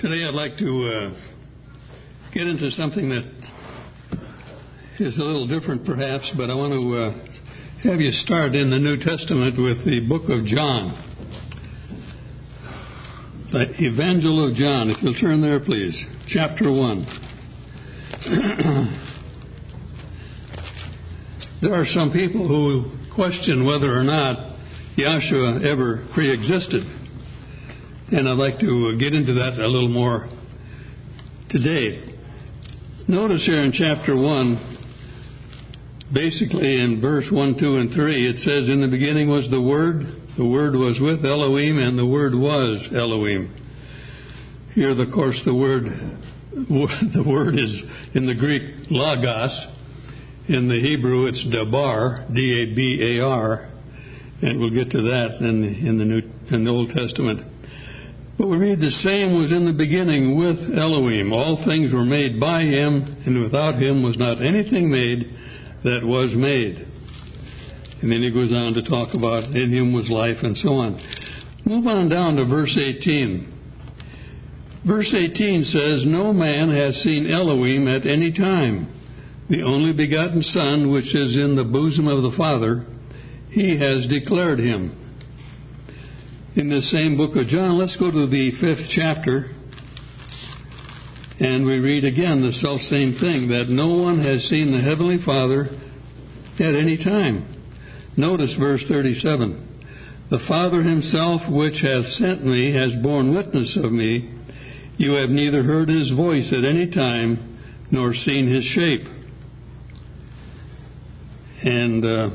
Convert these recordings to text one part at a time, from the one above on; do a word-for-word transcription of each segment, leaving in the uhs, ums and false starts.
Today I'd like to uh, get into something that is a little different perhaps, but I want to uh, have you start in the New Testament with the book of John. The Evangel of John, if you'll turn there please, chapter one. There are some people who question whether or not Yahshua ever pre-existed. And I'd like to get into that a little more today. Notice here in chapter one, basically in verse one, two, and three, it says, "In the beginning was the Word, the Word was with Elohim, and the Word was Elohim." Here, of course, the word the word is in the Greek logos. In the Hebrew, it's dabar, D A B A R, and we'll get to that in the, in the New in the Old Testament. But we read the same was in the beginning with Elohim. All things were made by Him, and without Him was not anything made that was made. And then he goes on to talk about in Him was life and so on. Move on down to verse eighteen. Verse eighteen says, "No man has seen Elohim at any time. The only begotten Son, which is in the bosom of the Father, He has declared Him." In this same book of John, let's go to the fifth chapter, and we read again the self-same thing, that no one has seen the Heavenly Father at any time. Notice verse thirty-seven. "The Father Himself, which hath sent me, has borne witness of me. You have neither heard His voice at any time, nor seen His shape." And uh,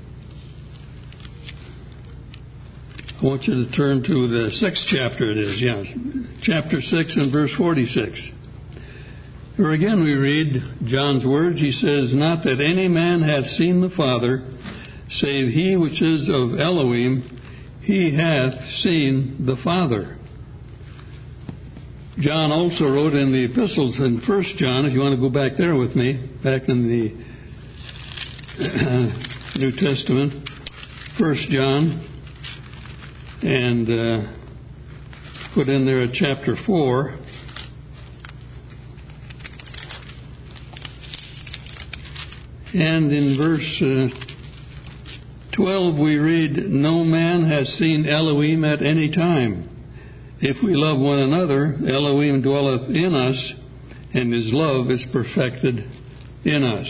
I want you to turn to the sixth chapter, it is, yes. Chapter six and verse forty-six. Here again we read John's words. He says, "Not that any man hath seen the Father, save he which is of Elohim, he hath seen the Father." John also wrote in the epistles in First John, if you want to go back there with me, back in the New Testament, First John, and uh, put in there at chapter four. And in verse uh, twelve we read, "No man has seen Elohim at any time. If we love one another, Elohim dwelleth in us, and His love is perfected in us."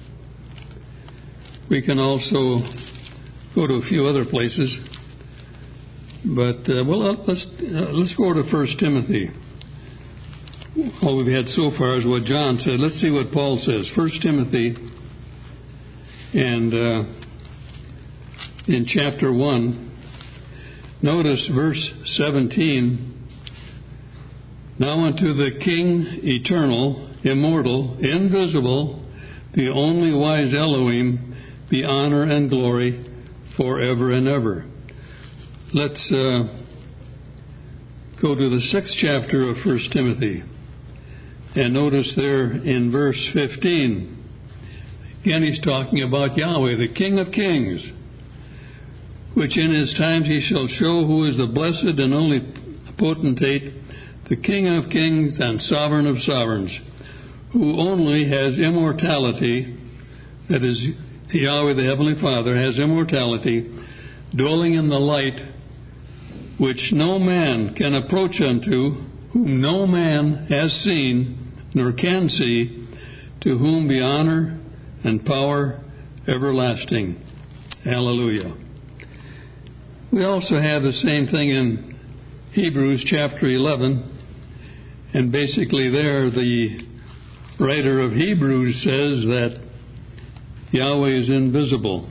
We can also go to a few other places. But, uh, well, let's uh, let's go to First Timothy. All we've had so far is what John said. Let's see what Paul says. First Timothy, and uh, in chapter one, notice verse seventeen. "Now unto the King eternal, immortal, invisible, the only wise Elohim, be honor and glory forever and ever." Let's uh, go to the sixth chapter of First Timothy. And notice there in verse fifteen, again he's talking about Yahweh, the King of kings, "which in His times He shall show who is the blessed and only potentate, the King of kings and sovereign of sovereigns, who only has immortality," that is, Yahweh the Heavenly Father has immortality, "dwelling in the light, which no man can approach unto, whom no man has seen, nor can see, to whom be honor and power everlasting." Hallelujah. We also have the same thing in Hebrews chapter eleven, and basically there the writer of Hebrews says that Yahweh is invisible.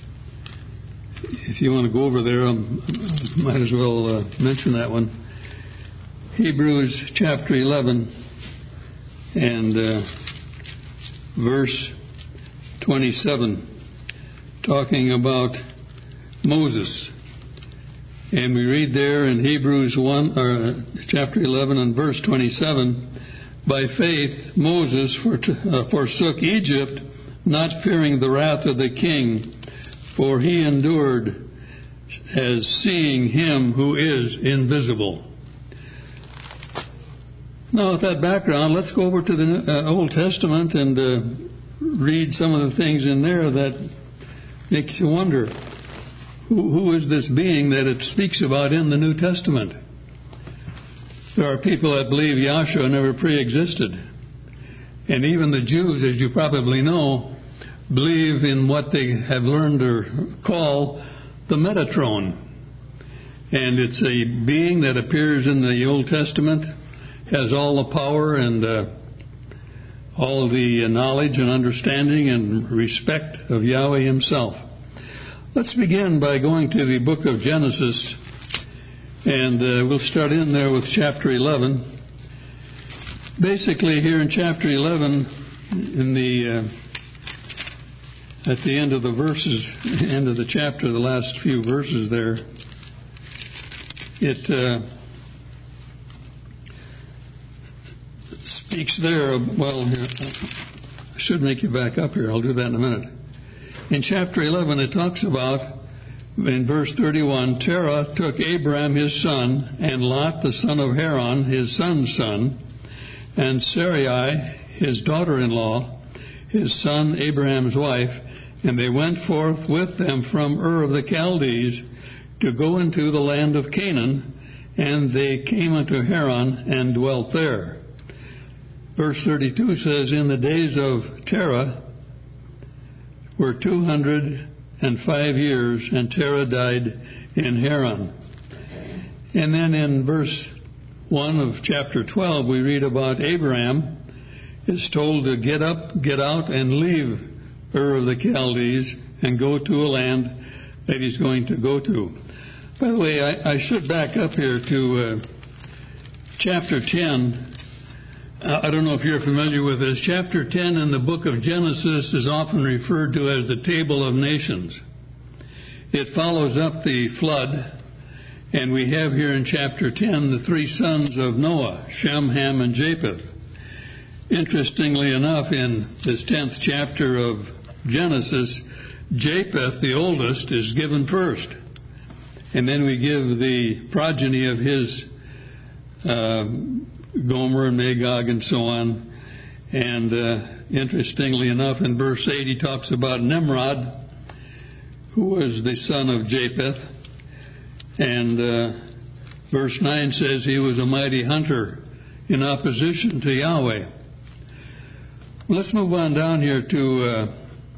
If you want to go over there, I might as well uh, mention that one. Hebrews chapter eleven and uh, verse twenty-seven, talking about Moses. And we read there in Hebrews one, or uh, chapter eleven and verse twenty-seven, "By faith Moses uh, forsook Egypt, not fearing the wrath of the king, for he endured as seeing Him who is invisible." Now, with that background, let's go over to the uh, Old Testament and uh, read some of the things in there that makes you wonder, who, who is this being that it speaks about in the New Testament? There are people that believe Yahshua never pre-existed. And even the Jews, as you probably know, believe in what they have learned or call the Metatron. And it's a being that appears in the Old Testament, has all the power and uh, all the knowledge and understanding and respect of Yahweh himself. Let's begin by going to the book of Genesis, and uh, we'll start in there with chapter eleven. Basically, here in chapter eleven, in the uh, at the end of the verses, end of the chapter, the last few verses there, it uh, speaks there of, well, I should make you back up here. I'll do that in a minute. In chapter eleven, it talks about, in verse thirty-one, Terah took Abram his son, and Lot the son of Haran, his son's son, and Sarai, his daughter-in-law, his son Abraham's wife, and they went forth with them from Ur of the Chaldees to go into the land of Canaan, and they came unto Haran and dwelt there. Verse thirty-two says, in the days of Terah were two hundred and five years, and Terah died in Haran. And then in verse one of chapter twelve, we read about Abraham is told to get up, get out, and leave Ur of the Chaldees and go to a land that he's going to go to. By the way, I, I should back up here to uh, chapter ten. Uh, I don't know if you're familiar with this. Chapter ten in the book of Genesis is often referred to as the Table of Nations. It follows up the flood, and we have here in chapter ten the three sons of Noah, Shem, Ham, and Japheth. Interestingly enough, in this tenth chapter of Genesis, Japheth, the oldest, is given first. And then we give the progeny of his uh, Gomer and Magog and so on. And uh, interestingly enough, in verse eight, he talks about Nimrod, who was the son of Japheth. And uh, verse nine says he was a mighty hunter in opposition to Yahweh. Well, let's move on down here to, uh,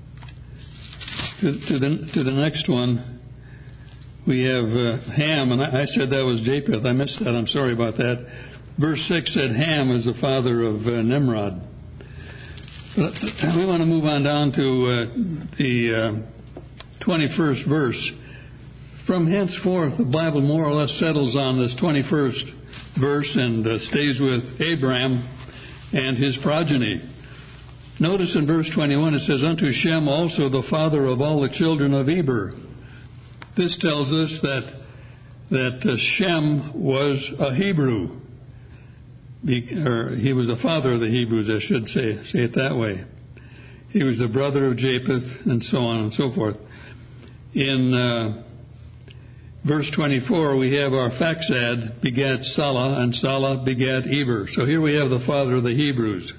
to, to, the, to the next one. We have uh, Ham, and I, I said that was Japheth. I missed that. I'm sorry about that. Verse six said Ham is the father of uh, Nimrod. But we want to move on down to uh, the uh, twenty-first verse. From henceforth, the Bible more or less settles on this twenty-first verse and uh, stays with Abraham and his progeny. Notice in verse twenty-one it says, unto Shem also the father of all the children of Eber. This tells us that, that uh, Shem was a Hebrew. Or he was the father of the Hebrews, I should say, say it that way. He was the brother of Japheth, and so on and so forth. In uh, verse twenty-four, we have Arphaxad begat Salah, and Salah begat Eber. So here we have the father of the Hebrews.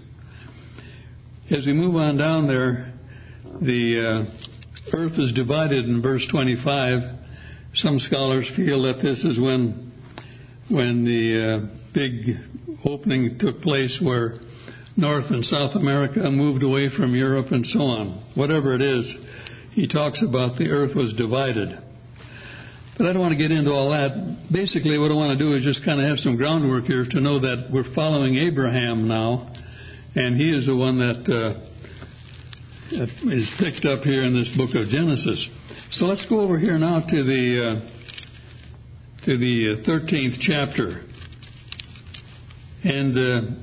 As we move on down there, the uh, earth is divided in verse twenty-five. Some scholars feel that this is when, when the uh, big opening took place where North and South America moved away from Europe and so on. Whatever it is, he talks about the earth was divided. But I don't want to get into all that. Basically, what I want to do is just kind of have some groundwork here to know that we're following Abraham now, and he is the one that uh, is picked up here in this book of Genesis. So let's go over here now to the uh, to the thirteenth chapter. And uh,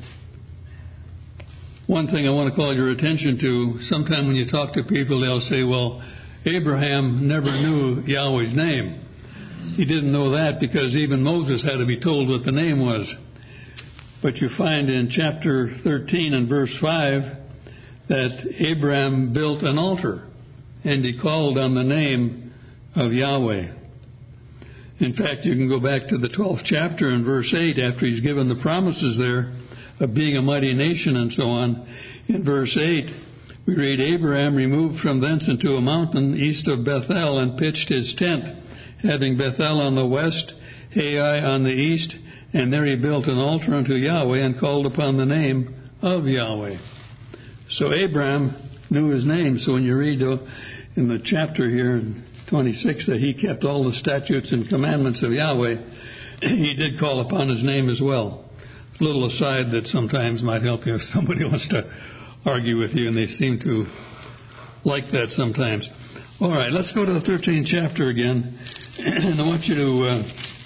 one thing I want to call your attention to, sometime when you talk to people, they'll say, well, Abraham never knew Yahweh's name. He didn't know that because even Moses had to be told what the name was. But you find in chapter thirteen and verse five that Abraham built an altar and he called on the name of Yahweh. In fact, you can go back to the twelfth chapter and verse eight after he's given the promises there. of being a mighty nation and so on. In verse eight, we read, Abraham removed from thence into a mountain east of Bethel and pitched his tent, having Bethel on the west, Ai on the east, and there he built an altar unto Yahweh and called upon the name of Yahweh. So Abraham knew his name. So when you read in the chapter here in twenty-six that he kept all the statutes and commandments of Yahweh, he did call upon his name as well. A little aside that sometimes might help you if somebody wants to argue with you, and they seem to like that sometimes. All right, let's go to the thirteenth chapter again, and I want you to uh,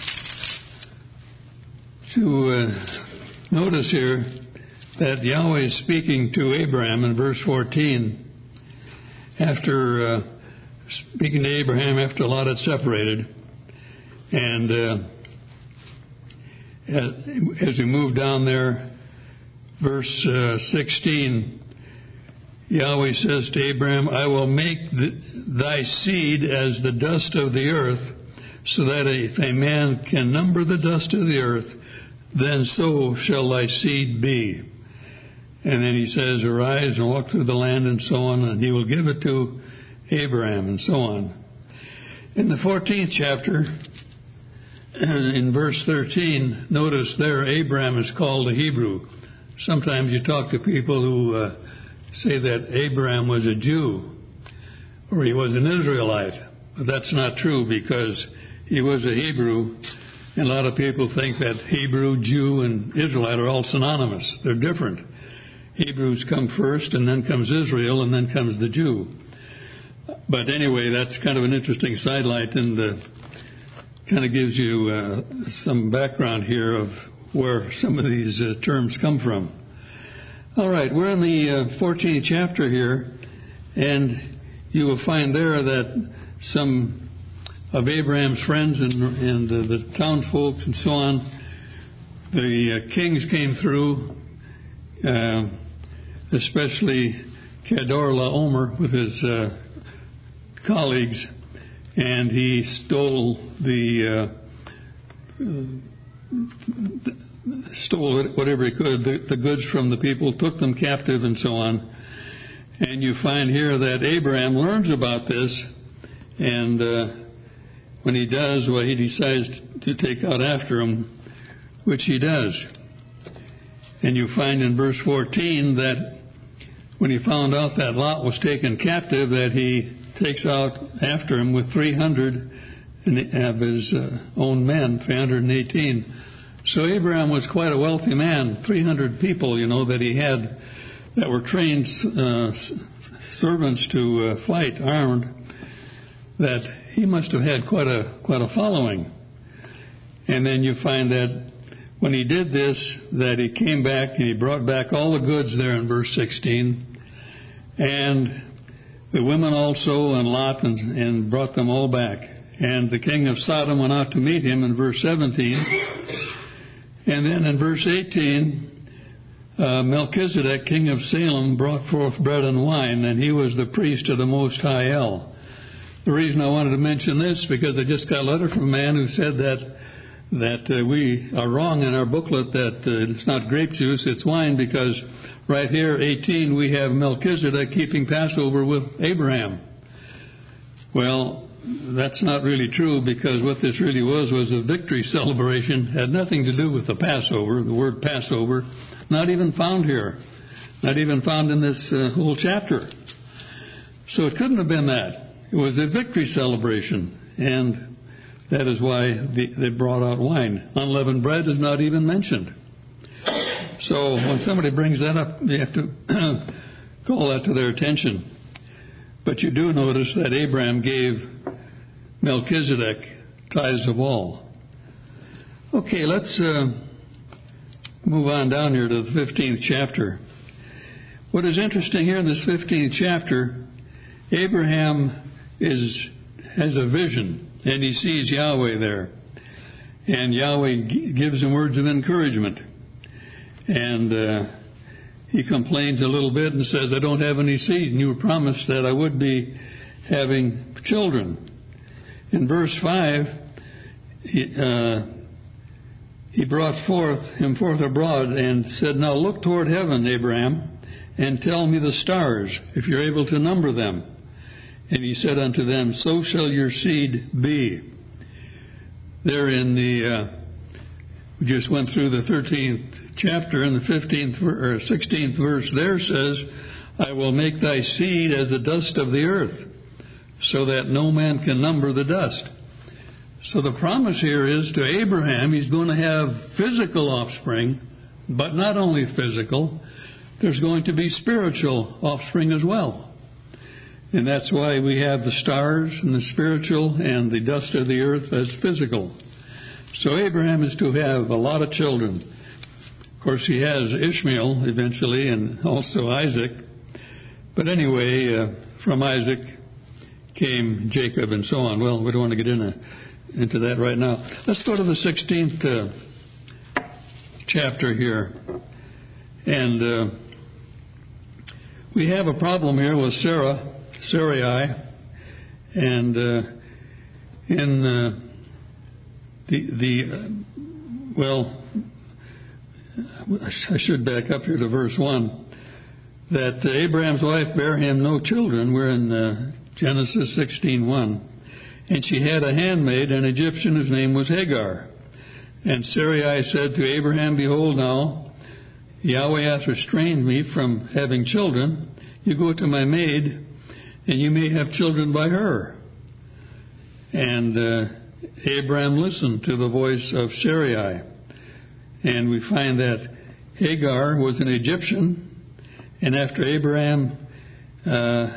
to uh, notice here that Yahweh is speaking to Abraham in verse fourteen, after uh, speaking to Abraham after Lot had separated, and uh, as we move down there, verse uh, sixteen, Yahweh says to Abraham, I will make th- thy seed as the dust of the earth, so that if a man can number the dust of the earth, then so shall thy seed be. And then he says, arise and walk through the land and so on, and he will give it to Abraham and so on. In the fourteenth chapter, in verse thirteen, notice there Abraham is called a Hebrew. Sometimes you talk to people who uh, say that Abraham was a Jew or he was an Israelite. But that's not true, because he was a Hebrew, and a lot of people think that Hebrew, Jew, and Israelite are all synonymous. They're different. Hebrews come first, and then comes Israel, and then comes the Jew. But anyway, that's kind of an interesting sidelight, and uh, kind of gives you uh, some background here of where some of these uh, terms come from. All right, we're in the uh, fourteenth chapter here, and you will find there that some of Abraham's friends and, and uh, the townsfolk and so on, the uh, kings came through, uh, especially Kedorlaomer with his uh, colleagues, and he stole the uh, stole whatever he could, the, the goods from the people, took them captive and so on. And you find here that Abraham learns about this, and uh, when he does, well, he decides to take out after him, which he does. And you find in verse fourteen that when he found out that Lot was taken captive, that he takes out after him with three hundred of his uh, own men, three hundred eighteen. So Abraham was quite a wealthy man, three hundred people, you know, that he had that were trained uh, servants to uh, fight armed, that he must have had quite a quite a following. And then you find that when he did this, that he came back and he brought back all the goods there in verse sixteen, and the women also, and Lot, and, and brought them all back. And the king of Sodom went out to meet him in verse seventeen. And then in verse eighteen, uh, Melchizedek, king of Salem, brought forth bread and wine, and he was the priest of the Most High El. The reason I wanted to mention this, because I just got a letter from a man who said that that uh, we are wrong in our booklet, that uh, it's not grape juice, it's wine, because right here, eighteen, we have Melchizedek keeping Passover with Abraham. Well, that's not really true, because what this really was was a victory celebration. Had nothing to do with the Passover. The word Passover, not even found here. Not even found in this uh, whole chapter. So it couldn't have been that. It was a victory celebration, and that is why the, they brought out wine. Unleavened bread is not even mentioned. So when somebody brings that up, you have to call that to their attention. But you do notice that Abraham gave Melchizedek tithes of all. Okay, let's uh, move on down here to the fifteenth chapter. What is interesting here in this fifteenth chapter, Abraham is has a vision, and he sees Yahweh there. And Yahweh g- gives him words of encouragement. And uh, he complains a little bit and says, I don't have any seed, and you promised that I would be having children. In verse five, he, uh, he brought forth him forth abroad and said, Now look toward heaven, Abraham, and tell me the stars, if you're able to number them. And he said unto them, So shall your seed be. There in the, uh, we just went through the thirteenth chapter, and the fifteenth or sixteenth verse there says, I will make thy seed as the dust of the earth, so that no man can number the dust. So the promise here is to Abraham, he's going to have physical offspring, but not only physical, there's going to be spiritual offspring as well. And that's why we have the stars and the spiritual and the dust of the earth as physical. So Abraham is to have a lot of children. Of course, he has Ishmael eventually and also Isaac. But anyway, uh, from Isaac came Jacob and so on. Well, we don't want to get into, into that right now. Let's go to the sixteenth uh, chapter here. And uh, we have a problem here with Sarah. Sarai, and uh, in uh, the the uh, well, I should back up here to verse one. That uh, Abraham's wife bare him no children. We're in uh, Genesis sixteen one, and she had a handmaid, an Egyptian, whose name was Hagar. And Sarai said to Abraham, Behold, now Yahweh hath restrained me from having children. You go to my maid, and you may have children by her. And uh, Abraham listened to the voice of Sarai. And we find that Hagar was an Egyptian, and after Abraham, uh,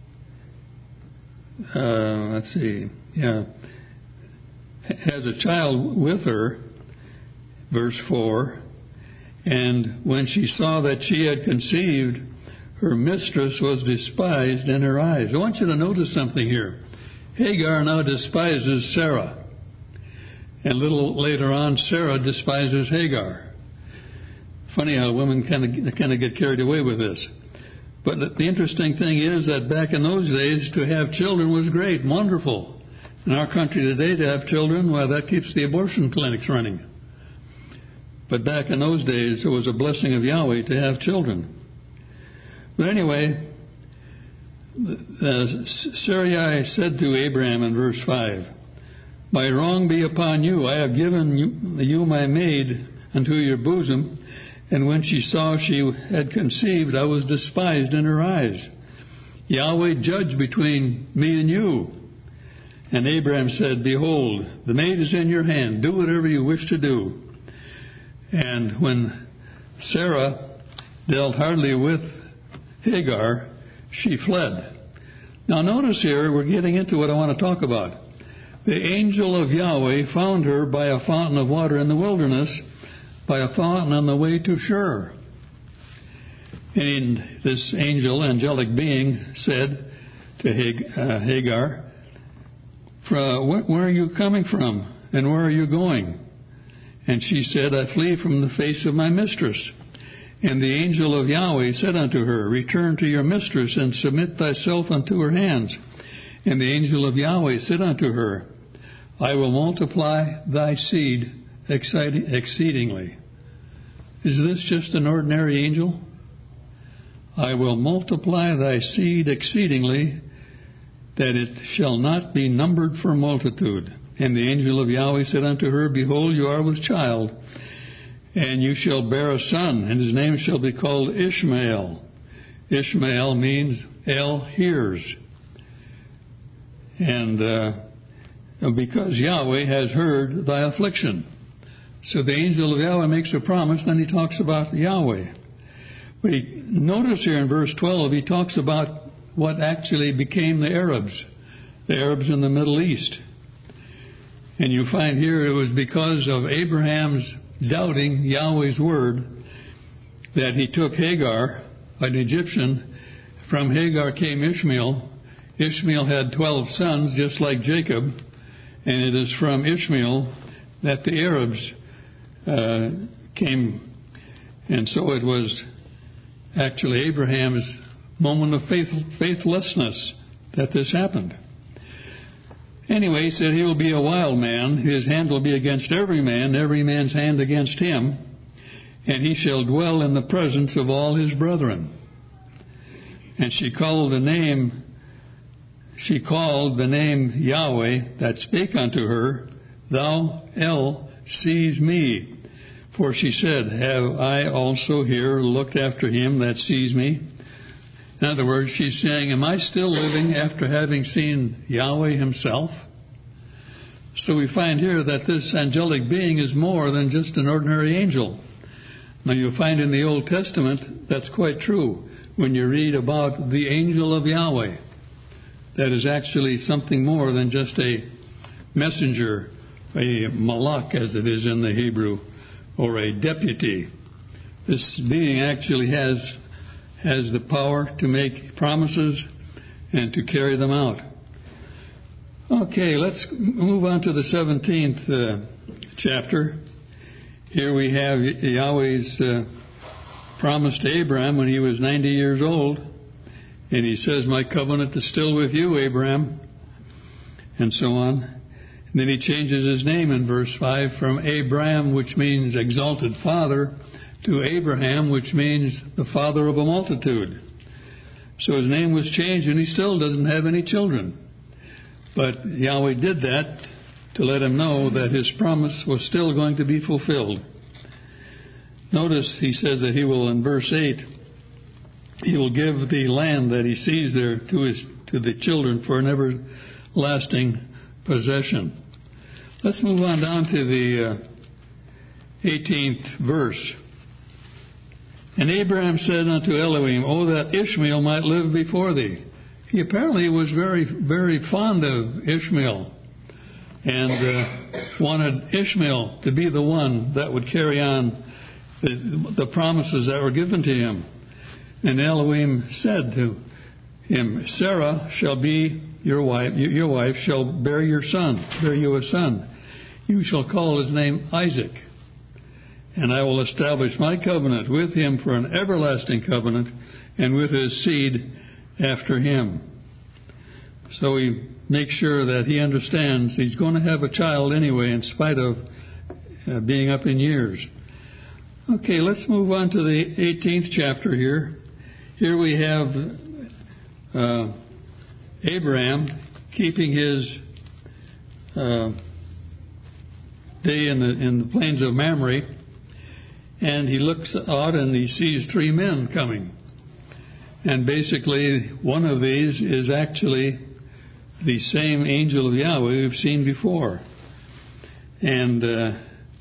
uh, let's see, yeah, has a child with her, verse four, and when she saw that she had conceived, her mistress was despised in her eyes. I want you to notice something here. Hagar now despises Sarah. And a little later on, Sarah despises Hagar. Funny how women kind of kind of get carried away with this. But the interesting thing is that back in those days, to have children was great, wonderful. In our country today, to have children, well, that keeps the abortion clinics running. But back in those days, it was a blessing of Yahweh to have children. But anyway, uh, Sarai said to Abraham in verse five, My wrong be upon you. I have given you, you my maid unto your bosom, and when she saw she had conceived, I was despised in her eyes. Yahweh judge between me and you. And Abraham said, Behold, the maid is in your hand. Do whatever you wish to do. And when Sarah dealt hardly with Hagar, she fled. Now notice here, we're getting into what I want to talk about. The angel of Yahweh found her by a fountain of water in the wilderness, by a fountain on the way to Shur. And this angel, angelic being, said to Hagar, Where are you coming from, and where are you going? And she said, I flee from the face of my mistress. And the angel of Yahweh said unto her, Return to your mistress, and submit thyself unto her hands. And the angel of Yahweh said unto her, I will multiply thy seed exceedingly. Is this just an ordinary angel? I will multiply thy seed exceedingly, that it shall not be numbered for multitude. And the angel of Yahweh said unto her, Behold, you are with child, and you shall bear a son, and his name shall be called Ishmael. Ishmael means El hears. And uh, because Yahweh has heard thy affliction. So the angel of Yahweh makes a promise, then he talks about Yahweh. But he, notice here in verse twelve, he talks about what actually became the Arabs, the Arabs in the Middle East. And you find here it was because of Abraham's doubting Yahweh's word that he took Hagar, an Egyptian. From Hagar came Ishmael. Ishmael had twelve sons, just like Jacob. And it is from Ishmael that the Arabs uh, came. And so it was actually Abraham's moment of faith, faithlessness that this happened. Anyway, he said he will be a wild man. His hand will be against every man, every man's hand against him. And he shall dwell in the presence of all his brethren. And she called the name, she called the name Yahweh that spake unto her, Thou, El, sees me. For she said, Have I also here looked after him that sees me? In other words, she's saying, am I still living after having seen Yahweh himself? So we find here that this angelic being is more than just an ordinary angel. Now you'll find in the Old Testament that's quite true. When you read about the angel of Yahweh, that is actually something more than just a messenger, a malak as it is in the Hebrew, or a deputy. This being actually has has the power to make promises and to carry them out. Okay, let's move on to the seventeenth uh, chapter. Here we have Yahweh's uh, promise to Abraham when he was ninety years old. And he says, my covenant is still with you, Abraham. And so on. And then he changes his name in verse five from Abram, which means exalted father, to Abraham, which means the father of a multitude. So his name was changed, and he still doesn't have any children. But Yahweh did that to let him know that his promise was still going to be fulfilled. Notice he says that he will, in verse eight, he will give the land that he sees there to his to the children for an everlasting possession. Let's move on down to the uh, eighteenth verse. And Abraham said unto Elohim, Oh, that Ishmael might live before thee. He apparently was very, very fond of Ishmael and uh, wanted Ishmael to be the one that would carry on the, the promises that were given to him. And Elohim said to him, Sarah shall be your wife, your wife shall bear your son, bear you a son. You shall call his name Isaac. And I will establish my covenant with him for an everlasting covenant, and with his seed after him. So he makes sure that he understands he's going to have a child anyway, in spite of uh, being up in years. Okay, let's move on to the eighteenth chapter here. Here we have uh, Abraham keeping his uh, day in the in the plains of Mamre, and he looks out and he sees three men coming. And basically, one of these is actually the same angel of Yahweh we've seen before. And uh,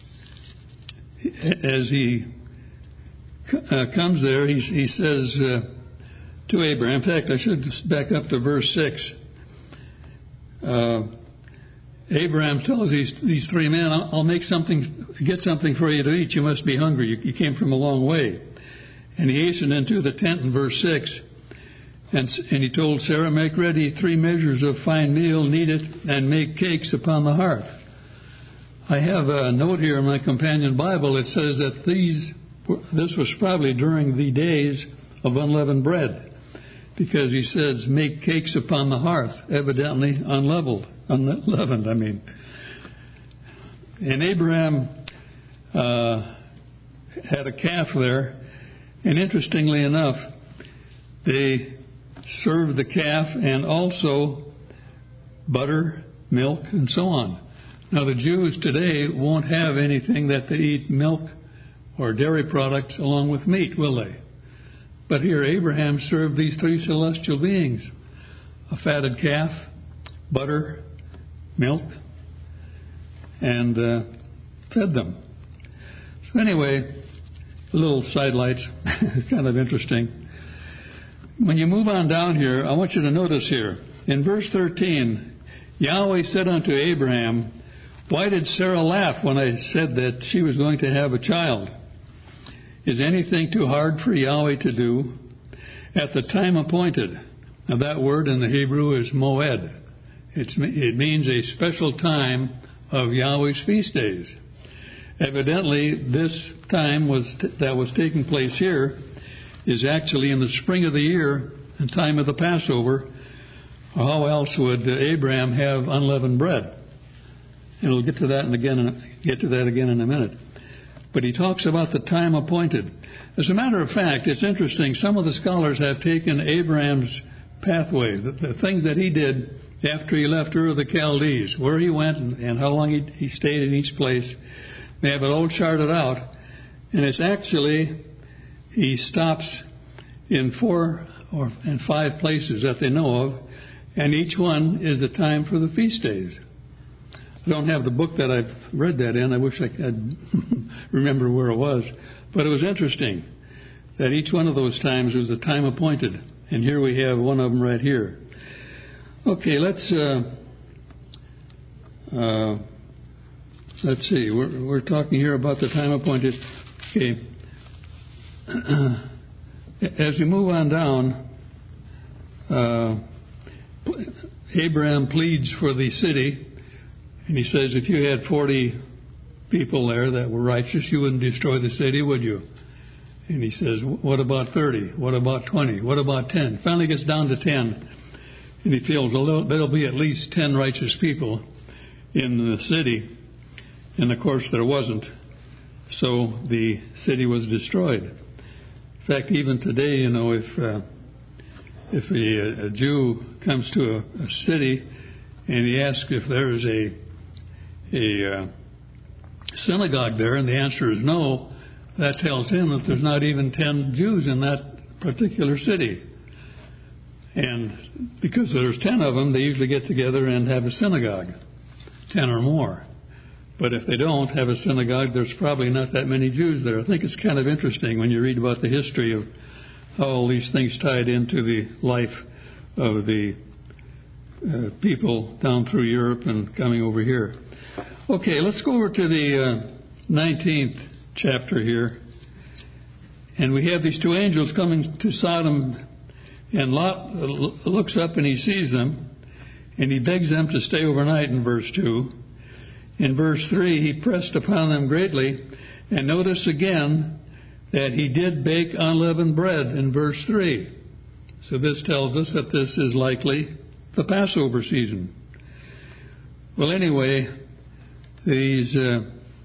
as he uh, comes there, he, he says uh, to Abraham, in fact, I should back up to verse six. Uh, Abraham tells these these three men, I'll, I'll make something, get something for you to eat. You must be hungry. You, you came from a long way. And he hastened into the tent in verse six. And, and he told Sarah, make ready three measures of fine meal, knead it, and make cakes upon the hearth. I have a note here in my companion Bible. It says that these, this was probably during the days of unleavened bread, because he says, make cakes upon the hearth, evidently unleavened, unleavened, I mean. And Abraham uh, had a calf there, and interestingly enough, they served the calf and also butter, milk, and so on. Now, the Jews today won't have anything that they eat milk or dairy products along with meat, will they? But here Abraham served these three celestial beings: a fatted calf, butter, milk, and uh, fed them. So anyway, a little sidelights, kind of interesting. When you move on down here, I want you to notice here, in verse thirteen, Yahweh said unto Abraham, why did Sarah laugh when I said that she was going to have a child? Is anything too hard for Yahweh to do? At the time appointed. Now that word in the Hebrew is moed. It's, it means a special time of Yahweh's feast days. Evidently, this time was t- that was taking place here is actually in the spring of the year, the time of the Passover, How else would Abraham have unleavened bread? And we'll get to that again. Get to that again in a minute. But he talks about the time appointed. As a matter of fact, it's interesting. Some of the scholars have taken Abraham's pathway, the, the things that he did after he left Ur of the Chaldees, where he went and, and how long he, he stayed in each place. They have it all charted out. And it's actually, he stops in four or and five places that they know of, and each one is the time for the feast days. I don't have the book that I've read that in. I wish I could remember where it was. But it was interesting that each one of those times was the time appointed. And here we have one of them right here. Okay, let's uh, uh, let's see. We're, we're talking here about the time appointed. Okay. As we move on down, uh, Abraham pleads for the city. And he says, if you had forty people there that were righteous, you wouldn't destroy the city, would you? And he says, what about thirty? What about twenty? What about ten? Finally gets down to ten. And he feels well, there'll be at least ten righteous people in the city. And of course there wasn't. So the city was destroyed. In fact, even today, you know, if uh, if a, a Jew comes to a, a city and he asks if there is a a uh, synagogue there, and the answer is no, that tells him that there's not even ten Jews in that particular city. And because there's ten of them, they usually get together and have a synagogue, ten or more. But if they don't have a synagogue, there's probably not that many Jews there. I think it's kind of interesting when you read about the history of how all these things tied into the life of the uh, people down through Europe and coming over here. Okay, let's go over to the uh, nineteenth chapter here. And we have these two angels coming to Sodom, and Lot looks up and he sees them, and he begs them to stay overnight in verse two. In verse three, he pressed upon them greatly, and notice again that he did bake unleavened bread in verse three. So this tells us that this is likely the Passover season. Well, anyway, these uh,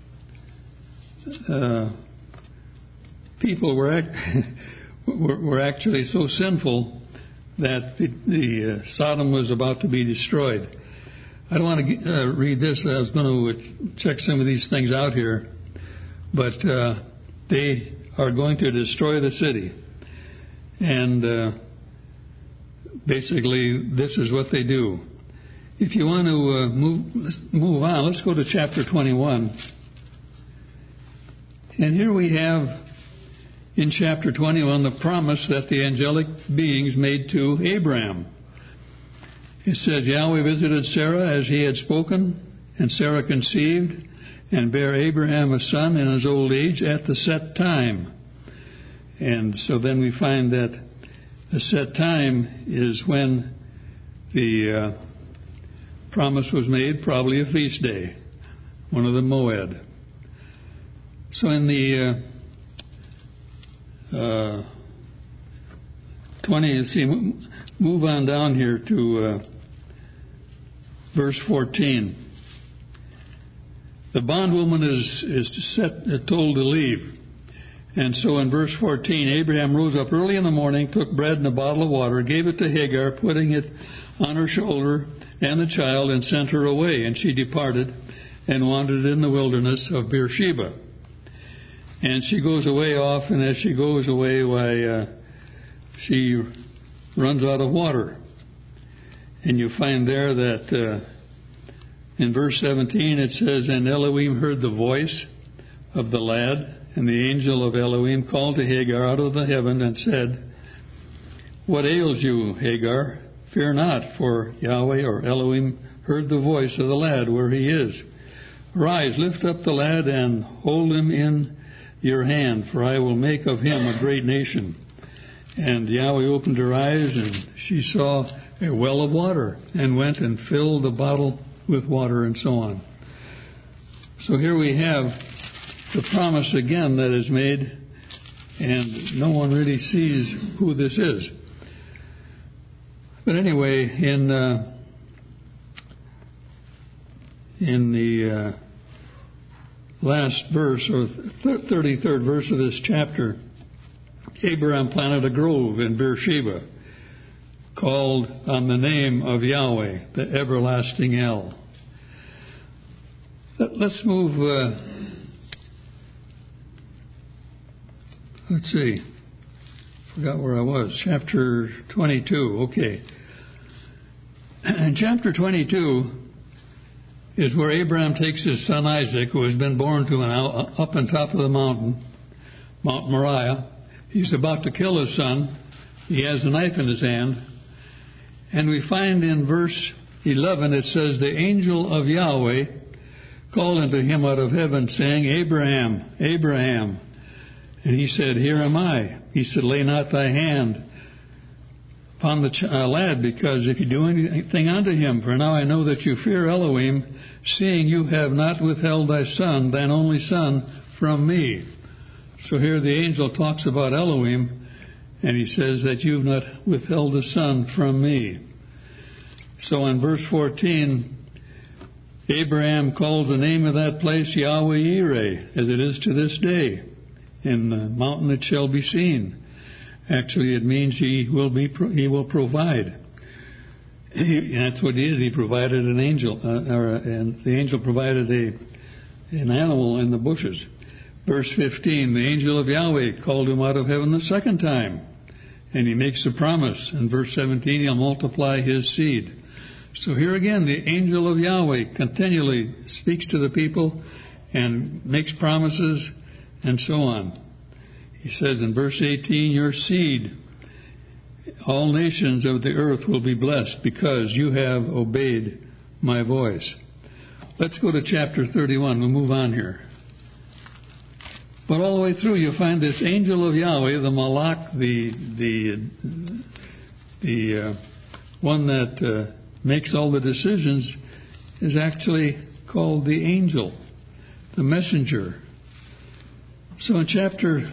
uh, people were, act- were were actually so sinful that the, the uh, Sodom was about to be destroyed. I don't want to uh, read this. I was going to check some of these things out here, but uh, they are going to destroy the city, and uh, basically this is what they do. If you want to uh, move, let's move on, let's go to chapter twenty-one. And here we have in chapter twenty-one the promise that the angelic beings made to Abraham. It says, Yahweh visited Sarah as he had spoken, and Sarah conceived and bare Abraham a son in his old age at the set time. And so then we find that the set time is when the uh, promise was made, probably a feast day, one of the Moed. So in the uh, uh, twenty, see, move on down here to uh, verse fourteen. The bondwoman is is set, uh, told to leave. And so in verse fourteen, Abraham rose up early in the morning, took bread and a bottle of water, gave it to Hagar, putting it on her shoulder and the child, and sent her away. And she departed and wandered in the wilderness of Beersheba. And she goes away off, and as she goes away, why, uh, she runs out of water. And you find there that uh, in verse seventeen it says, And Elohim heard the voice of the lad, and the angel of Elohim called to Hagar out of the heaven and said, What ails you, Hagar? Fear not, for Yahweh or Elohim heard the voice of the lad where he is. Arise, lift up the lad and hold him in your hand, for I will make of him a great nation. And Yahweh opened her eyes, and she saw a well of water, and went and filled the bottle with water, and so on. So here we have the promise again that is made, and no one really sees who this is. But anyway, in uh, in the uh, last verse, or thirty-third verse of this chapter, Abraham planted a grove in Beersheba, called on the name of Yahweh, the everlasting El. Let's move, uh, let's see, forgot where I was, chapter twenty-two, okay. And chapter twenty-two is where Abraham takes his son Isaac, who has been born to him up on top of the mountain, Mount Moriah. He's about to kill his son. He has a knife in his hand. And we find in verse eleven, it says, the angel of Yahweh called unto him out of heaven, saying, Abraham, Abraham. And he said, Here am I. He said, Lay not thy hand upon the ch- uh, lad, because if you do anything unto him, for now I know that you fear Elohim, seeing you have not withheld thy son, thine only son, from me. So here the angel talks about Elohim, and he says that you've not withheld the son from me. So in verse fourteen, Abraham called the name of that place Yahweh Yireh, as it is to this day. In the mountain it shall be seen. Actually, it means he will be he will provide. He, that's what he did. He provided an angel, uh, or, and the angel provided a an animal in the bushes. Verse fifteen, the angel of Yahweh called him out of heaven the second time, and he makes a promise. In verse seventeen, he'll multiply his seed. So here again, the angel of Yahweh continually speaks to the people and makes promises and so on. He says in verse eighteen, your seed, all nations of the earth will be blessed because you have obeyed my voice. Let's go to chapter thirty-one. We'll move on here. But all the way through, you find this angel of Yahweh, the Malach, the the the uh, one that uh, makes all the decisions, is actually called the angel, the messenger. So in chapter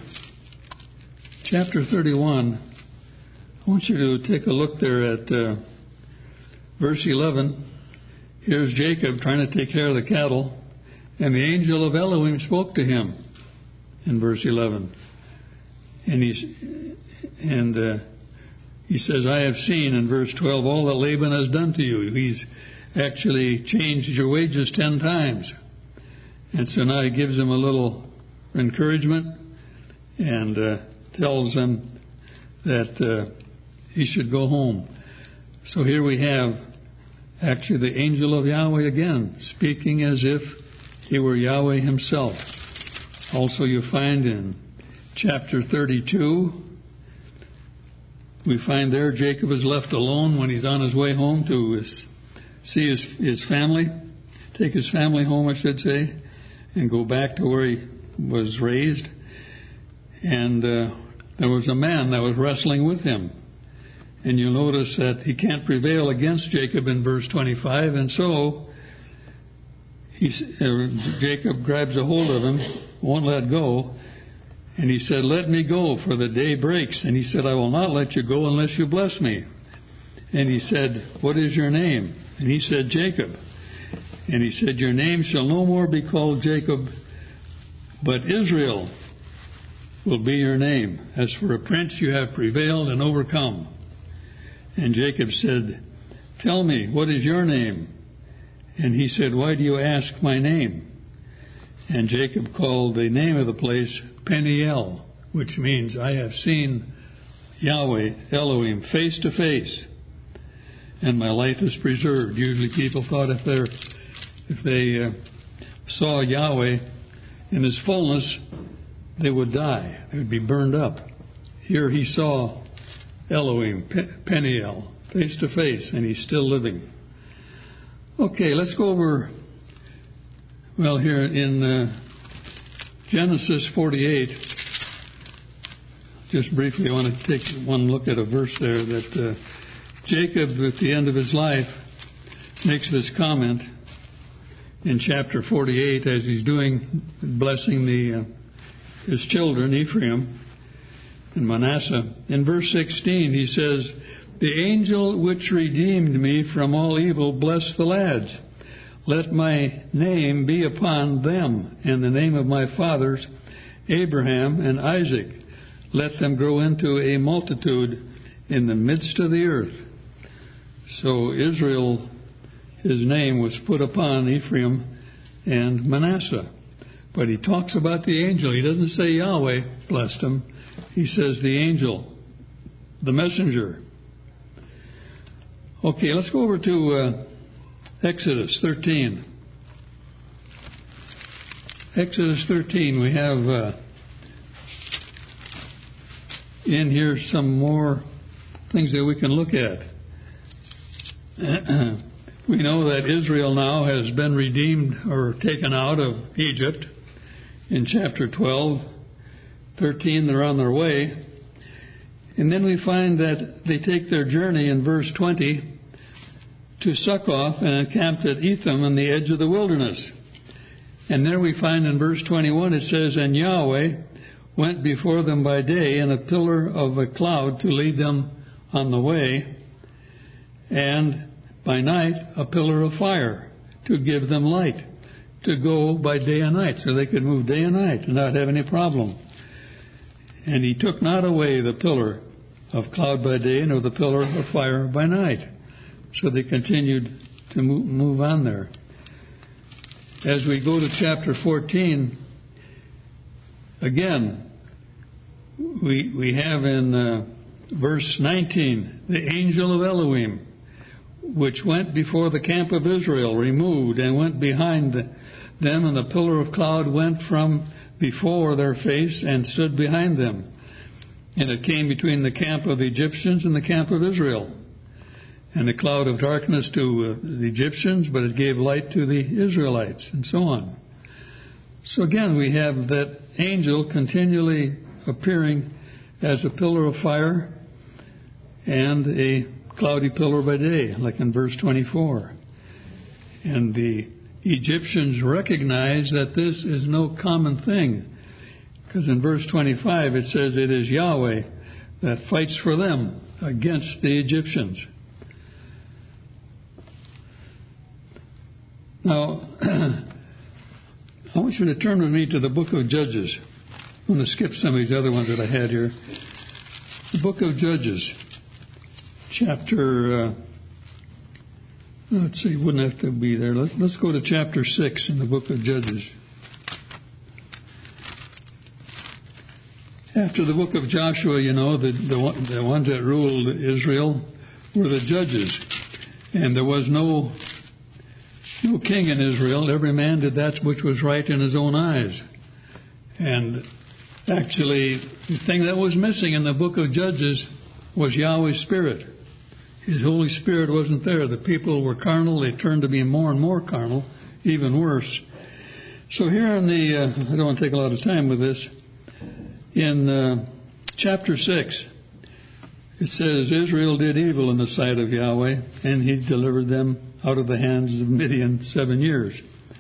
chapter thirty-one, I want you to take a look there at uh, verse eleven. Here's Jacob trying to take care of the cattle, and the angel of Elohim spoke to him in verse eleven. And he and uh, he says, I have seen, in verse twelve, all that Laban has done to you. He's actually changed your wages ten times. And so now he gives him a little encouragement and uh, tells him that uh, he should go home. So here we have actually the angel of Yahweh again, speaking as if he were Yahweh himself. Also you find in chapter thirty-two, we find there Jacob is left alone when he's on his way home to his, see his, his family, take his family home, I should say, and go back to where he was raised. And uh, there was a man that was wrestling with him. And you'll notice that he can't prevail against Jacob in verse twenty-five. And so he, uh, Jacob grabs a hold of him, won't let go. And he said, let me go, for the day breaks. And he said, I will not let you go unless you bless me. And he said, what is your name? And he said, Jacob. And he said, your name shall no more be called Jacob, but Israel will be your name. As for a prince, you have prevailed and overcome. And Jacob said, tell me, what is your name? And he said, why do you ask my name? And Jacob called the name of the place Peniel, which means I have seen Yahweh, Elohim, face to face, and my life is preserved. Usually people thought if, they're, if they uh, saw Yahweh in his fullness, they would die. They would be burned up. Here he saw Elohim, Peniel, face to face, and he's still living. Okay, let's go over, well, here in uh, Genesis forty-eight, just briefly I want to take one look at a verse there that uh, Jacob, at the end of his life, makes this comment in chapter forty-eight as he's doing, blessing the uh, his children, Ephraim and Manasseh. In verse sixteen, he says, The angel which redeemed me from all evil, bless the lads. Let my name be upon them, and the name of my fathers, Abraham and Isaac. Let them grow into a multitude in the midst of the earth. So Israel, his name was put upon Ephraim and Manasseh. But he talks about the angel. He doesn't say Yahweh blessed him. He says the angel, the messenger. Okay, let's go over to uh, Exodus thirteen. Exodus thirteen, we have uh, in here some more things that we can look at. We know that Israel now has been redeemed or taken out of Egypt in chapter twelve. thirteen, they're on their way. And then we find that they take their journey in verse twenty to Succoth and encamped at Etham on the edge of the wilderness. And there we find in verse twenty-one it says, And Yahweh went before them by day in a pillar of a cloud to lead them on the way, and by night a pillar of fire to give them light, to go by day and night, so they could move day and night and not have any problem. And he took not away the pillar of cloud by day, nor the pillar of fire by night. So they continued to move, move on there. As we go to chapter fourteen, again, we we have in uh, verse nineteen, the angel of Elohim, which went before the camp of Israel, removed, and went behind them, and the pillar of cloud went from before their face and stood behind them. And it came between the camp of the Egyptians and the camp of Israel. And a cloud of darkness to uh, the Egyptians, but it gave light to the Israelites, and so on. So again, we have that angel continually appearing as a pillar of fire and a cloudy pillar by day, like in verse twenty-four. And the Egyptians recognize that this is no common thing, because in verse twenty-five it says it is Yahweh that fights for them against the Egyptians. Now, I want you to turn with me to the book of Judges. I'm going to skip some of these other ones that I had here. The book of Judges, chapter, uh, let's see, it wouldn't have to be there. Let's, let's go to chapter six in the book of Judges. After the book of Joshua, you know, the, the, the ones that ruled Israel were the judges. And there was no... no king in Israel. Every man did that which was right in his own eyes. And actually, the thing that was missing in the book of Judges was Yahweh's Spirit. His Holy Spirit wasn't there. The people were carnal. They turned to be more and more carnal, even worse. So here in the, uh, I don't want to take a lot of time with this, in uh, chapter six, it says, Israel did evil in the sight of Yahweh, and he delivered them out of the hands of Midian seven years.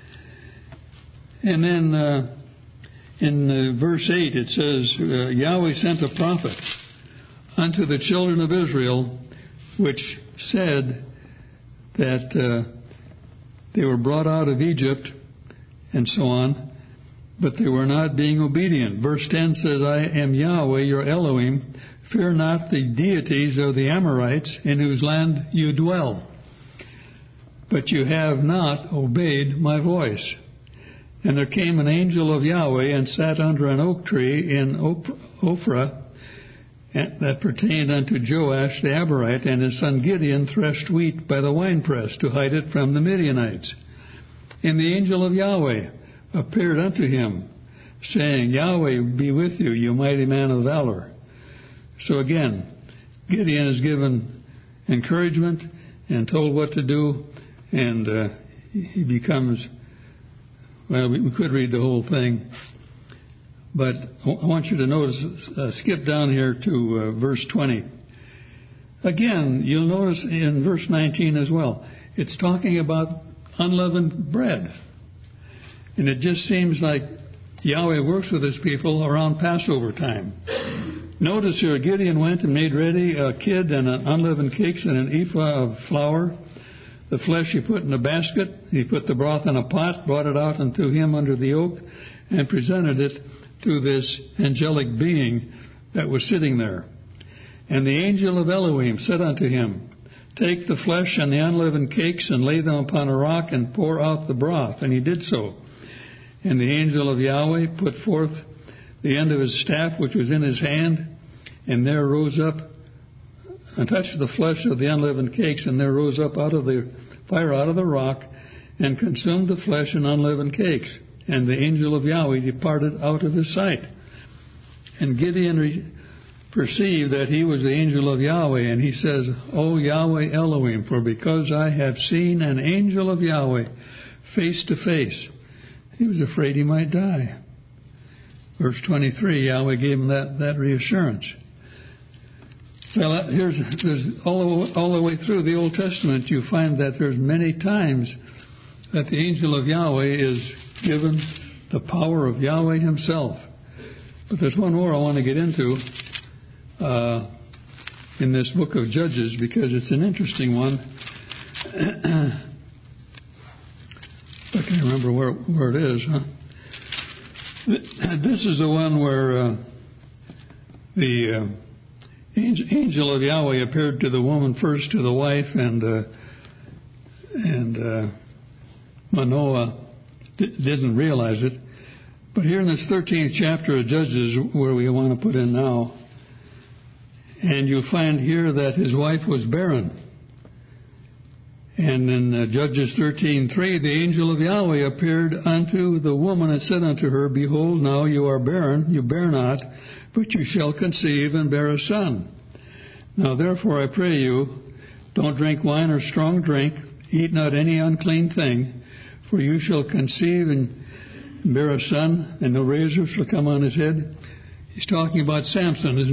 And then uh, in uh, verse eight it says, uh, Yahweh sent a prophet unto the children of Israel, which said that uh, they were brought out of Egypt and so on, but they were not being obedient. Verse ten says, I am Yahweh your Elohim. Fear not the deities of the Amorites in whose land you dwell. But you have not obeyed my voice. And there came an angel of Yahweh and sat under an oak tree in Ophrah that pertained unto Joash the Abarite, and his son Gideon threshed wheat by the winepress to hide it from the Midianites. And the angel of Yahweh appeared unto him, saying, Yahweh be with you, you mighty man of valor. So again, Gideon is given encouragement and told what to do. And uh, he becomes, well, we, we could read the whole thing. But I want you to notice, uh, skip down here to uh, verse twenty. Again, you'll notice in verse nineteen as well, it's talking about unleavened bread. And it just seems like Yahweh works with his people around Passover time. Notice here, Gideon went and made ready a kid and an unleavened cakes and an ephah of flour. The flesh he put in a basket. He put the broth in a pot, brought it out unto him under the oak, and presented it to this angelic being that was sitting there. And the angel of Elohim said unto him, Take the flesh and the unleavened cakes and lay them upon a rock and pour out the broth. And he did so. And the angel of Yahweh put forth the end of his staff which was in his hand, and there rose up and touched the flesh of the unleavened cakes, and there rose up out of the fire out of the rock, and consumed the flesh and unleavened cakes. And the angel of Yahweh departed out of his sight. And Gideon re- perceived that he was the angel of Yahweh, and he says, O Yahweh Elohim, for because I have seen an angel of Yahweh face to face. He was afraid he might die. Verse twenty-three, Yahweh gave him that, that reassurance. Well, here's, there's all, the, all the way through the Old Testament, you find that there's many times that the angel of Yahweh is given the power of Yahweh himself. But there's one more I want to get into uh, in this book of Judges, because it's an interesting one. I can't remember where, where it is, huh? This is the one where uh, the uh, angel of Yahweh appeared to the woman first, to the wife, and uh, and uh, Manoah d- didn't realize it. But here in this thirteenth chapter of Judges, where we want to put in now, and you'll find here that his wife was barren. And in uh, Judges thirteen three, the angel of Yahweh appeared unto the woman and said unto her, Behold, now you are barren, you bear not, but you shall conceive and bear a son. Now therefore I pray you, don't drink wine or strong drink, eat not any unclean thing, for you shall conceive and bear a son, and no razor shall come on his head. He's talking about Samson, isn't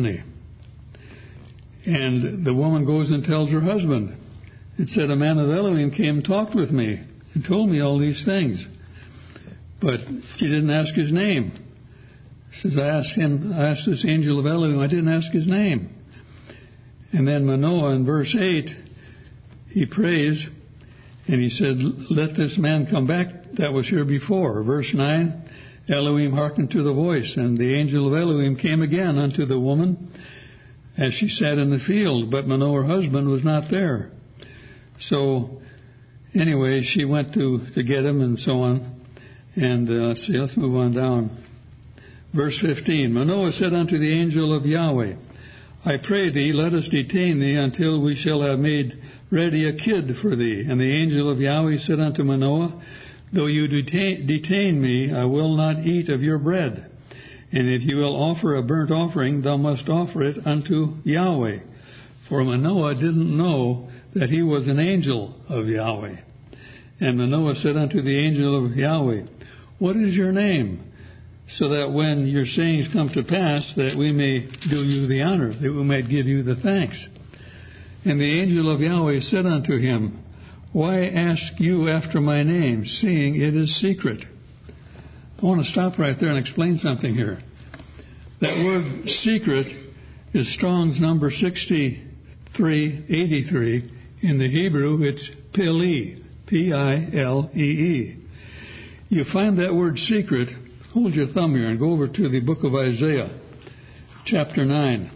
he? And the woman goes and tells her husband. It said, a man of Elohim came and talked with me and told me all these things. But she didn't ask his name. She says, I asked him, I asked this angel of Elohim, I didn't ask his name. And then Manoah in verse eight, he prays, and he said, let this man come back that was here before. Verse nine, Elohim hearkened to the voice, and the angel of Elohim came again unto the woman as she sat in the field, but Manoah, her husband, was not there. So, anyway, she went to, to get him and so on. And uh, let's see, let's move on down. Verse fifteen, Manoah said unto the angel of Yahweh, I pray thee, let us detain thee until we shall have made ready a kid for thee. And the angel of Yahweh said unto Manoah, Though you detain, detain me, I will not eat of your bread. And if you will offer a burnt offering, thou must offer it unto Yahweh. For Manoah didn't know that he was an angel of Yahweh. And Manoah said unto the angel of Yahweh, What is your name? So that when your sayings come to pass, that we may do you the honor, that we may give you the thanks. And the angel of Yahweh said unto him, Why ask you after my name, seeing it is secret? I want to stop right there and explain something here. That word secret is Strong's number sixty-three eighty-three. In the Hebrew, it's Pili, P I L E E. You find that word secret, hold your thumb here and go over to the book of Isaiah, chapter nine.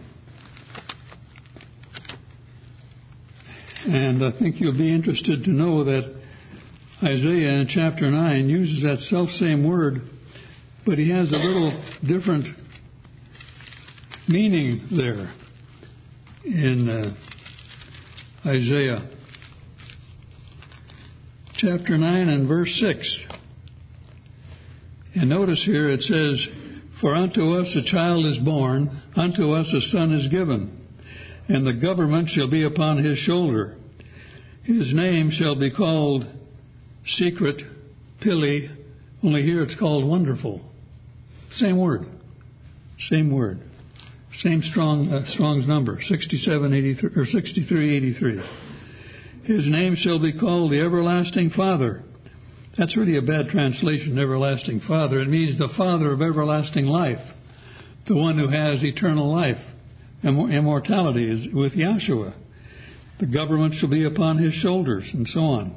And I think you'll be interested to know that Isaiah in chapter nine uses that self-same word, but he has a little different meaning there in uh, Isaiah chapter nine and verse six. And notice here it says, For unto us a child is born, unto us a son is given, and the government shall be upon his shoulder. His name shall be called Secret, Pili, only here it's called Wonderful. Same word. Same word. Same strong uh, Strong's number, sixty-seven eighty-three or sixty-three eighty-three. His name shall be called the Everlasting Father. That's really a bad translation, Everlasting Father. It means the Father of everlasting life, the one who has eternal life. immortality is with Yahshua. The government shall be upon his shoulders, and so on.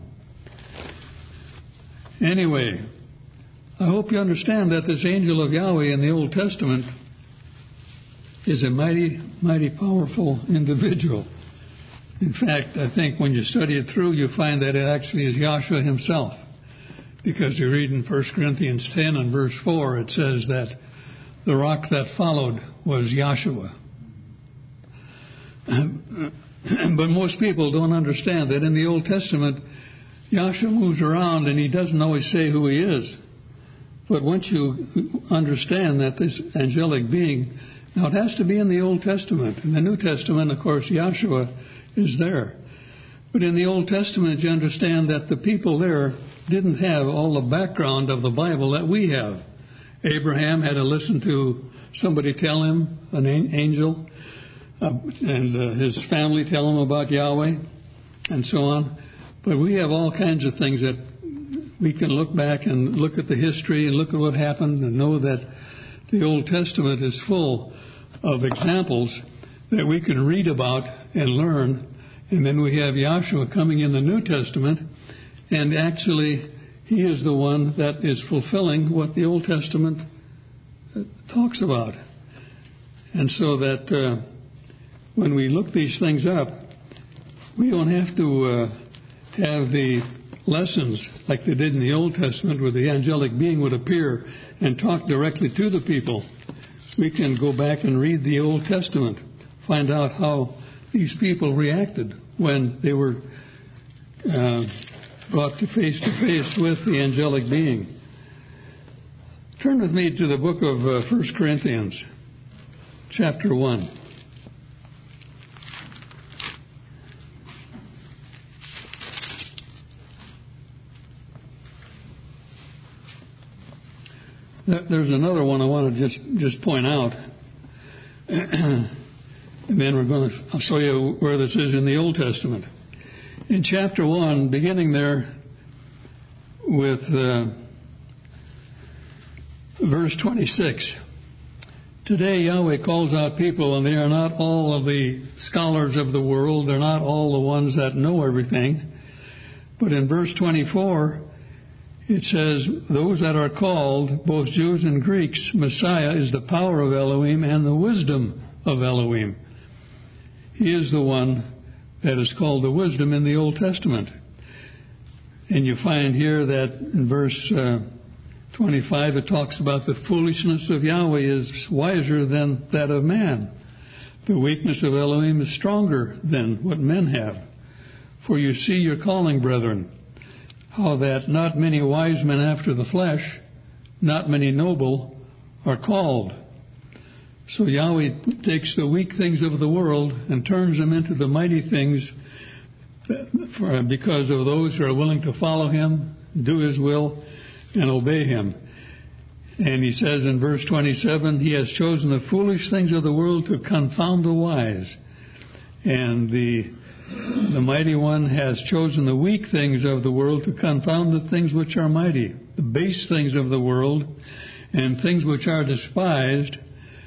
Anyway, I hope you understand that this angel of Yahweh in the Old Testament is a mighty, mighty powerful individual. In fact, I think when you study it through, you find that it actually is Yahshua himself. Because you read in First Corinthians ten and verse four, it says that the rock that followed was Yahshua. But most people don't understand that in the Old Testament, Yahshua moves around and he doesn't always say who he is. But once you understand that this angelic being, now it has to be in the Old Testament. In the New Testament, of course, Yahshua is there. But in the Old Testament, you understand that the people there didn't have all the background of the Bible that we have. Abraham had to listen to somebody tell him, an angel, uh, and uh, his family tell him about Yahweh, and so on. But we have all kinds of things that we can look back and look at the history and look at what happened and know that the Old Testament is full of examples that we can read about and learn. And then we have Yahshua coming in the New Testament, and actually he is the one that is fulfilling what the Old Testament talks about. And so that uh, when we look these things up, we don't have to uh, have the lessons like they did in the Old Testament where the angelic being would appear and talk directly to the people. We can go back and read the Old Testament, find out how these people reacted when they were uh, brought to face to face with the angelic being. Turn with me to the book of uh, First Corinthians, chapter one. There's another one I want to just, just point out. And then we're going to I'll show you where this is in the Old Testament. In chapter one, beginning there with uh, verse twenty-six. Today Yahweh calls out people, and they are not all of the scholars of the world. They're not all the ones that know everything. But in verse twenty-four, it says, those that are called, both Jews and Greeks, Messiah is the power of Elohim and the wisdom of Elohim. He is the one that is called the wisdom in the Old Testament. And you find here that in verse uh, twenty-five, it talks about the foolishness of Yahweh is wiser than that of man. The weakness of Elohim is stronger than what men have. For you see your calling, brethren, how that not many wise men after the flesh, not many noble, are called. So Yahweh takes the weak things of the world and turns them into the mighty things for, because of those who are willing to follow him, do his will, and obey him. And he says in verse twenty-seven, he has chosen the foolish things of the world to confound the wise. And the The mighty one has chosen the weak things of the world to confound the things which are mighty. The base things of the world and things which are despised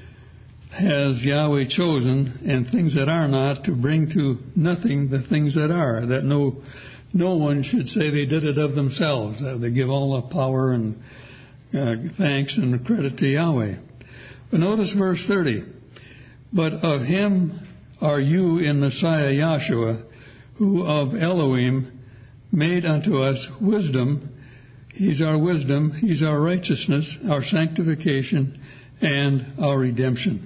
has Yahweh chosen, and things that are not, to bring to nothing the things that are, that no no one should say they did it of themselves. That they give all the power and uh, thanks and credit to Yahweh. But notice verse thirty. But of him are you in Messiah Yahshua, who of Elohim made unto us wisdom. He's our wisdom, he's our righteousness, our sanctification, and our redemption.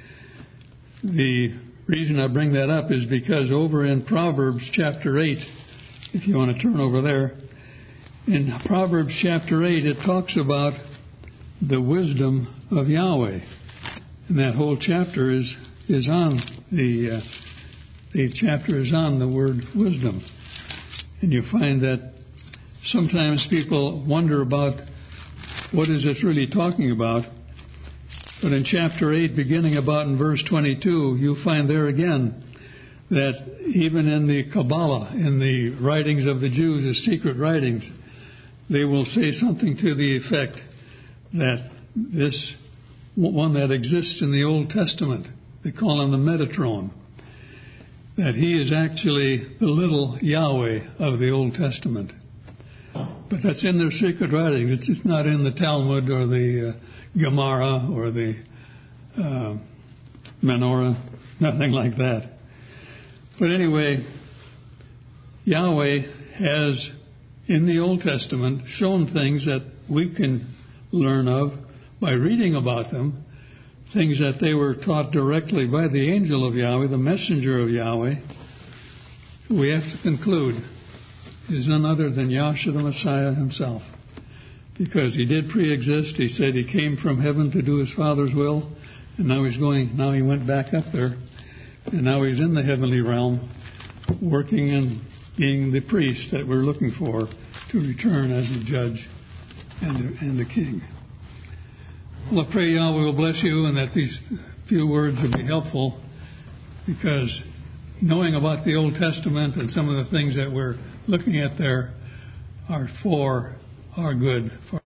The reason I bring that up is because over in Proverbs chapter eight, if you want to turn over there, in Proverbs chapter eight, it talks about the wisdom of Yahweh. And that whole chapter is, is on The, uh, the chapter is on the word wisdom. And you find that sometimes people wonder about what is it really talking about. But in chapter eight, beginning about in verse twenty-two, you find there again that even in the Kabbalah, in the writings of the Jews, the secret writings, they will say something to the effect that this one that exists in the Old Testament They call him the Metatron. That he is actually the little Yahweh of the Old Testament. But that's in their secret writings. It's, it's not in the Talmud or the uh, Gemara or the uh, Menorah, nothing like that. But anyway, Yahweh has, in the Old Testament, shown things that we can learn of by reading about them, things that they were taught directly by the angel of Yahweh, the messenger of Yahweh. We have to conclude is none other than Yahshua the Messiah himself. Because he did pre-exist. He said he came from heaven to do his Father's will. And now he's going, now he went back up there. And now he's in the heavenly realm, working and being the priest that we're looking for to return as the judge and the, and the king. Well, I pray Yahweh will bless you and that these few words will be helpful, because knowing about the Old Testament and some of the things that we're looking at there are for our good. For